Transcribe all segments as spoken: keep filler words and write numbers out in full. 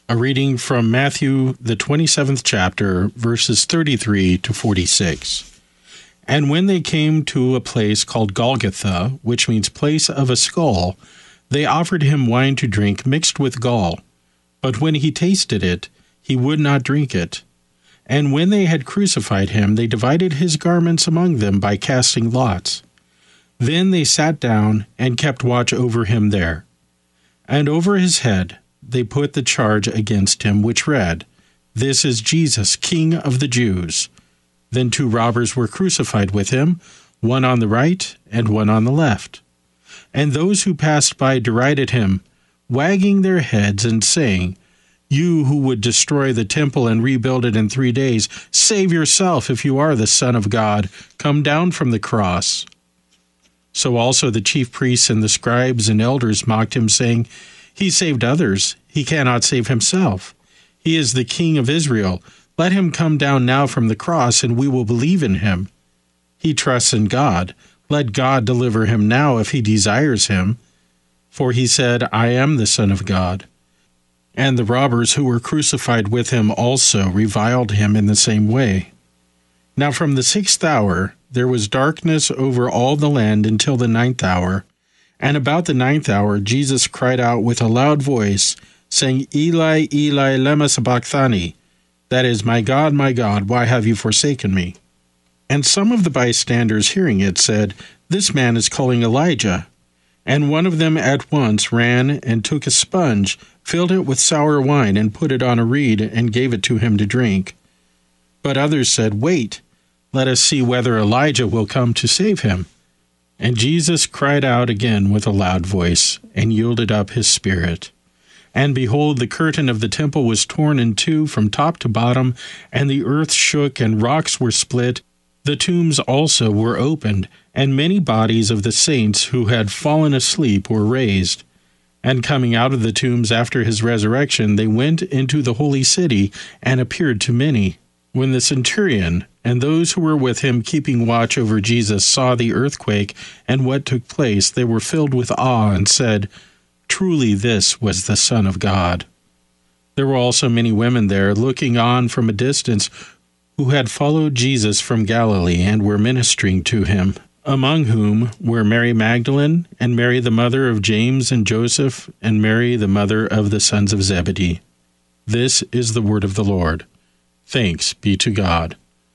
A reading from Matthew, the twenty-seventh chapter, verses thirty-three to forty-six. And when they came to a place called Golgotha, which means place of a skull, they offered him wine to drink mixed with gall. But when he tasted it, he would not drink it. And when they had crucified him, they divided his garments among them by casting lots. Then they sat down and kept watch over him there. And over his head they put the charge against him, which read, "This is Jesus, King of the Jews." Then two robbers were crucified with him, one on the right and one on the left. And those who passed by derided him, wagging their heads and saying, "You who would destroy the temple and rebuild it in three days, save yourself if you are the Son of God. Come down from the cross." So also the chief priests and the scribes and elders mocked him, saying, "He saved others. He cannot save himself. He is the King of Israel. Let him come down now from the cross, and we will believe in him. He trusts in God. Let God deliver him now if he desires him. For he said, 'I am the Son of God.'" And the robbers who were crucified with him also reviled him in the same way. Now from the sixth hour there was darkness over all the land until the ninth hour. And about the ninth hour Jesus cried out with a loud voice, saying, "Eli, Eli, lema sabachthani?" That is, "My God, my God, why have you forsaken me?" And some of the bystanders hearing it said, "This man is calling Elijah." And one of them at once ran and took a sponge, filled it with sour wine, and put it on a reed, and gave it to him to drink. But others said, "Wait, let us see whether Elijah will come to save him." And Jesus cried out again with a loud voice, and yielded up his spirit. And behold, the curtain of the temple was torn in two from top to bottom, and the earth shook, and rocks were split. The tombs also were opened, and many bodies of the saints who had fallen asleep were raised. And coming out of the tombs after his resurrection, they went into the holy city and appeared to many. When the centurion and those who were with him keeping watch over Jesus saw the earthquake and what took place, they were filled with awe and said, "Truly this was the Son of God." There were also many women there, looking on from a distance, who had followed Jesus from Galilee and were ministering to him, among whom were Mary Magdalene, and Mary the mother of James and Joseph, and Mary the mother of the sons of Zebedee. This is the word of the Lord. Thanks be to God.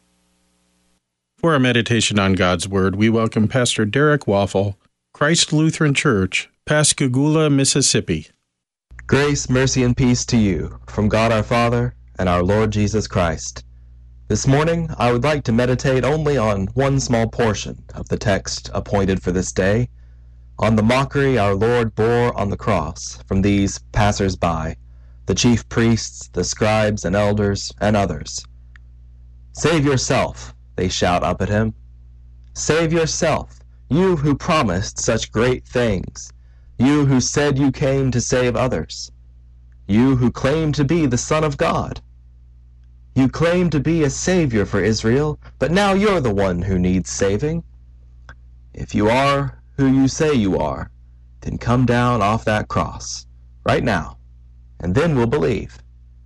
For our meditation on God's Word, we welcome Pastor Derek Waffle, Christ Lutheran Church, Pascagoula, Mississippi. Grace, mercy, and peace to you, from God our Father and our Lord Jesus Christ. This morning, I would like to meditate only on one small portion of the text appointed for this day, on the mockery our Lord bore on the cross from these passers-by, the chief priests, the scribes and elders, and others. "Save yourself," they shout up at him. "Save yourself, you who promised such great things, you who said you came to save others, you who claim to be the Son of God. You claim to be a savior for Israel, but now you're the one who needs saving. If you are who you say you are, then come down off that cross, right now, and then we'll believe."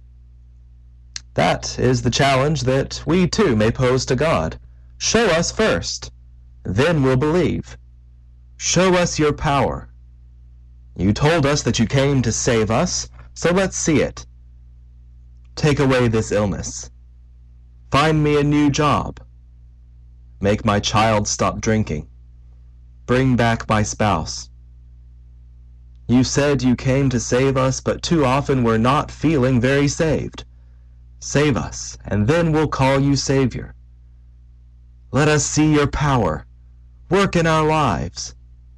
That is the challenge that we too may pose to God. Show us first, then we'll believe. Show us your power. You told us that you came to save us, so let's see it. Take away this illness. Find me a new job. Make my child stop drinking. Bring back my spouse. You said you came to save us, but too often we're not feeling very saved. Save us, and then we'll call you Savior. Let us see your power. Work in our lives.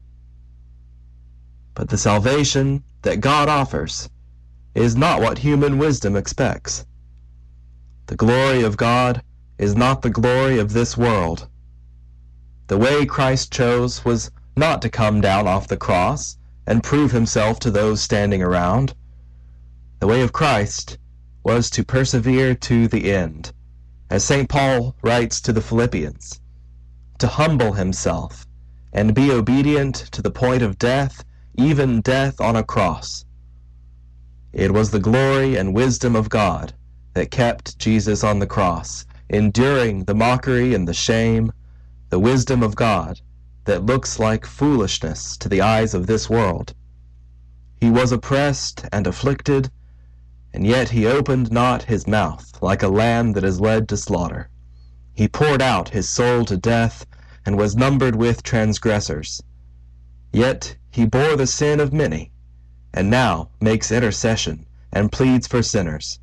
But the salvation that God offers is not what human wisdom expects. The glory of God is not the glory of this world. The way Christ chose was not to come down off the cross and prove himself to those standing around. The way of Christ was to persevere to the end, as Saint Paul writes to the Philippians, to humble himself and be obedient to the point of death, even death on a cross. It was the glory and wisdom of God that kept Jesus on the cross, enduring the mockery and the shame, the wisdom of God that looks like foolishness to the eyes of this world. He was oppressed and afflicted, and yet he opened not his mouth like a lamb that is led to slaughter. He poured out his soul to death and was numbered with transgressors. Yet he bore the sin of many, and now makes intercession and pleads for sinners.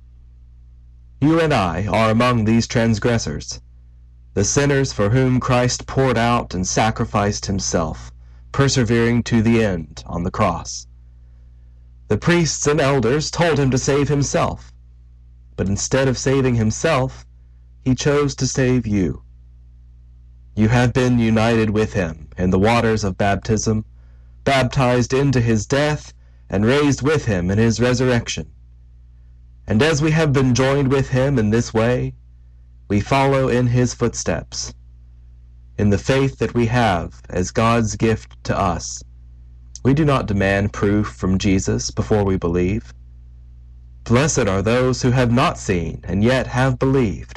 You and I are among these transgressors, the sinners for whom Christ poured out and sacrificed himself, persevering to the end on the cross. The priests and elders told him to save himself, but instead of saving himself, he chose to save you. You have been united with him in the waters of baptism, baptized into his death, and raised with him in his resurrection. And as we have been joined with him in this way, we follow in his footsteps, in the faith that we have as God's gift to us. We do not demand proof from Jesus before we believe. Blessed are those who have not seen and yet have believed.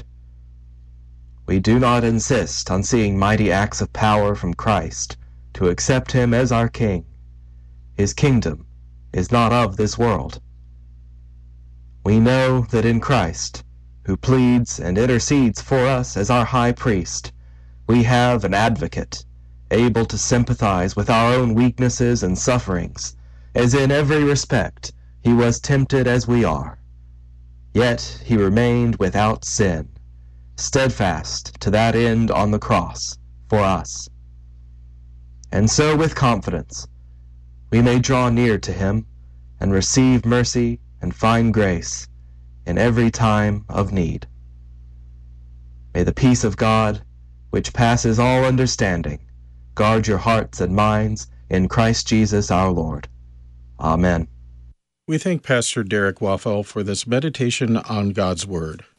We do not insist on seeing mighty acts of power from Christ to accept him as our King. His kingdom is not of this world. We know that in Christ, who pleads and intercedes for us as our high priest, we have an advocate, able to sympathize with our own weaknesses and sufferings, as in every respect he was tempted as we are. Yet he remained without sin, steadfast to that end on the cross for us. And so with confidence we may draw near to him and receive mercy and find grace in every time of need. May the peace of God, which passes all understanding, guard your hearts and minds in Christ Jesus our Lord. Amen. We thank Pastor Derek Waffel for this meditation on God's Word.